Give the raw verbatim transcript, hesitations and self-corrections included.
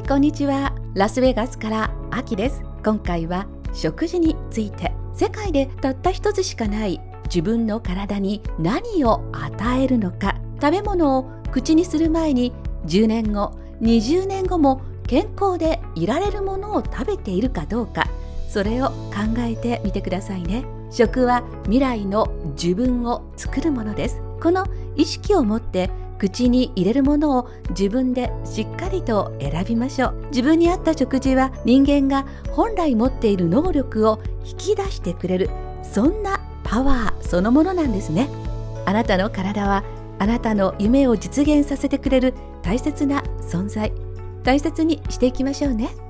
こんにちは。ラスベガスからアキです。今回は食事について。世界でたった一つしかない自分の体に何を与えるのか。食べ物を口にする前にじゅうねんご、にじゅうねんごも健康でいられるものを食べているかどうか、それを考えてみてくださいね。食は未来の自分を作るものです。この意識を持って口に入れるものを自分でしっかりと選びましょう。自分に合った食事は人間が本来持っている能力を引き出してくれる、そんなパワーそのものなんですね。あなたの体はあなたの夢を実現させてくれる大切な存在。大切にしていきましょうね。